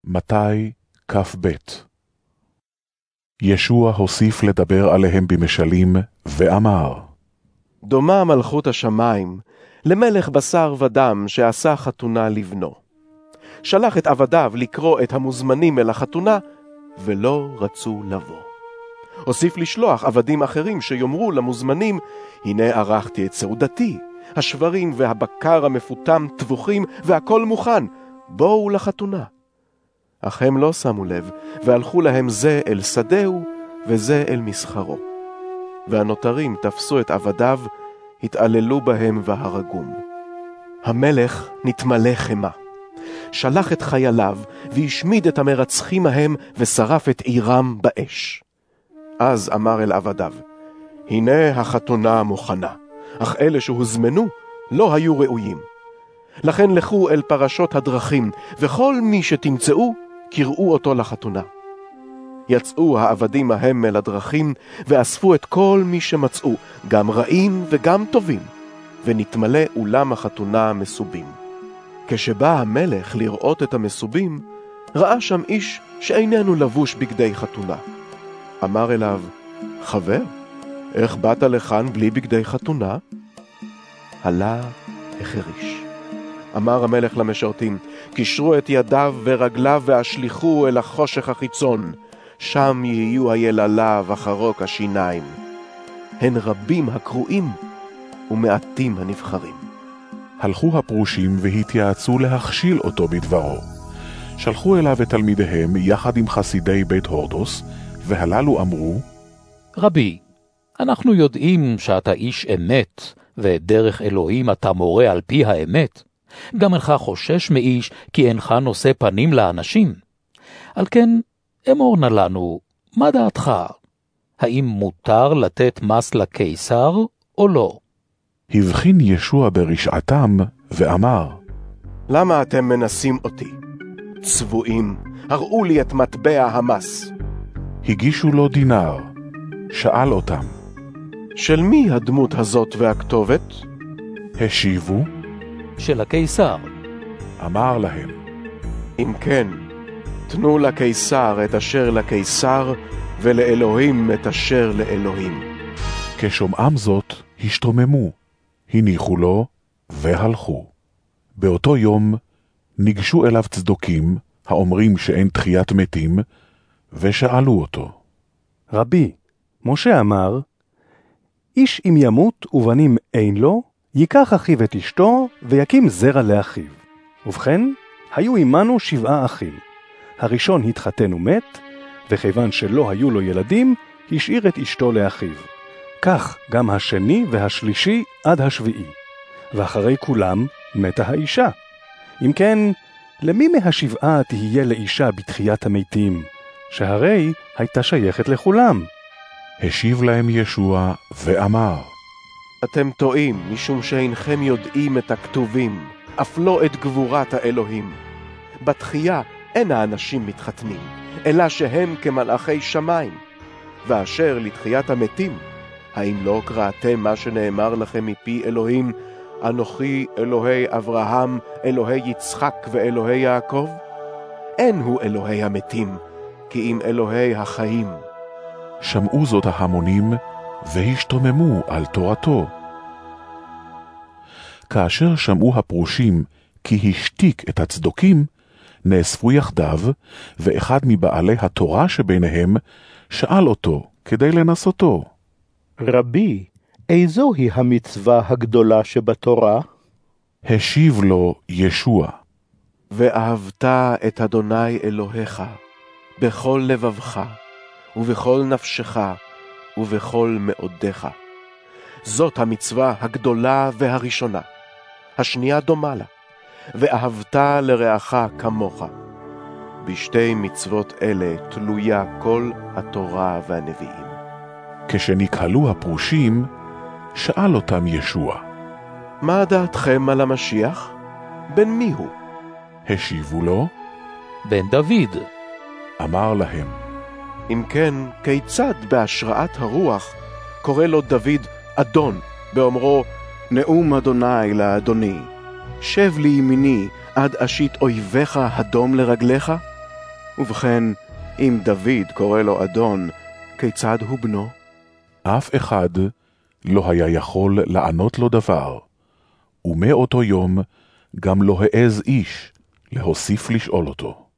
מתי כ"ב. ישוע הוסיף לדבר עליהם במשלים ואמר, דומה מלכות השמיים למלך בשר ודם שעשה חתונה לבנו. שלח את עבדיו לקרוא את המוזמנים אל החתונה, ולא רצו לבוא. הוסיף לשלוח עבדים אחרים שיאמרו למוזמנים, הנה ערכתי את סעודתי, השברים והבקר המפותם טבוחים והכל מוכן, בואו לחתונה. אך הם לא שמו לב, והלכו להם זה אל שדהו וזה אל מסחרו. והנותרים תפסו את עבדיו, התעללו בהם והרגום. המלך נתמלא חמה. שלח את חייליו והשמיד את המרצחים ההם ושרף את עירם באש. אז אמר אל עבדיו, הנה החתונה מוכנה, אך אלה שהוזמנו לא היו ראויים. לכן לכו אל פרשות הדרכים, וכל מי שתמצאו, קראו אותו לחתונה. יצאו העבדים ההם אל הדרכים, ואספו את כל מי שמצאו, גם רעים וגם טובים, ונתמלא אולם החתונה מסובים. כשבא המלך לראות את המסובים, ראה שם איש שאיננו לבוש בגדי חתונה. אמר אליו, חבר, איך באת לכאן בלי בגדי חתונה? עלה החריש. אמר המלך למשרתים, קישרו את ידיו ורגליו והשליחו אל החושך החיצון, שם יהיו היללה וחרוק השיניים. הן רבים הקרואים ומעטים הנבחרים. הלכו הפרושים והתייעצו להכשיל אותו בדברו. שלחו אליו את תלמידיהם יחד עם חסידי בית הורדוס, והללו אמרו, רבי, אנחנו יודעים שאתה איש אמת, ודרך אלוהים אתה מורה על פי האמת. גם אינך חושש מאיש, כי אינך נושא פנים לאנשים. על כן, אמור נא לנו, מה דעתך? האם מותר לתת מס לקיסר או לא? הבחין ישוע ברשעתם ואמר, למה אתם מנסים אותי? צבועים, הראו לי את מטבע המס. הגישו לו דינר, שאל אותם, של מי הדמות הזאת והכתובת? השיבו, של הקיסר. אמר להם, אם כן, תנו לקיסר את אשר לקיסר, ולאלוהים את אשר לאלוהים. כשומעם זאת, השתוממו, הניחו לו והלכו. באותו יום ניגשו אליו צדוקים, האומרים שאין תחיית מתים, ושאלו אותו, רבי, משה אמר, איש אם ימות ובנים אין לו, ייקח אחיו את אשתו ויקים זרע לאחיו. ובכן, היו עמנו 7 אחים. הראשון התחתן ומת, וכיוון שלא היו לו ילדים, השאיר את אשתו לאחיו. כך גם השני והשלישי עד השביעי. ואחרי כולם מתה האישה. אם כן, למי מה7 תהיה לאישה בתחיית המתים, שהרי הייתה שייכת לכולם? השיב להם ישוע ואמר, אתם טועים, משום שאינכם יודעים את הכתובים, אף לא את גבורת האלוהים. בתחייה אין האנשים מתחתנים, אלא שהם כמלאכי שמיים. ואשר לתחיית המתים, האם לא קראתם מה שנאמר לכם מפי אלוהים, אנוכי אלוהי אברהם, אלוהי יצחק ואלוהי יעקב? אין הוא אלוהי המתים, כי אם אלוהי החיים. שמעו זאת ההמונים, והשתוממו על תורתו. כאשר שמעו הפרושים כי השתיק את הצדוקים, נאספו יחדיו, ואחד מבעלי התורה שביניהם שאל אותו כדי לנסותו, רבי, איזוהי המצווה הגדולה שבתורה? השיב לו ישוע, ואהבת את אדוני אלוהיך בכל לבבך ובכל נפשך ובכל מאודיך. זאת המצווה הגדולה והראשונה. השנייה דומה לה, ואהבת לרעך כמוך. בשתי מצוות אלה תלויה כל התורה והנביאים. כשנקהלו הפרושים, שאל אותם ישוע, מה דעתכם על המשיח? בן מי הוא? השיבו לו, בן דוד. אמר להם, אם כן, כיצד בהשראת הרוח קורא לו דוד אדון, באומרו, נאום אדוני לאדוני, שב לי ימיני עד אשית אויביך הדום לרגליך? ובכן, אם דוד קורא לו אדון, כיצד הוא בנו? אף אחד לא היה יכול לענות לו דבר, ומאותו יום גם לא העז איש להוסיף לשאול אותו.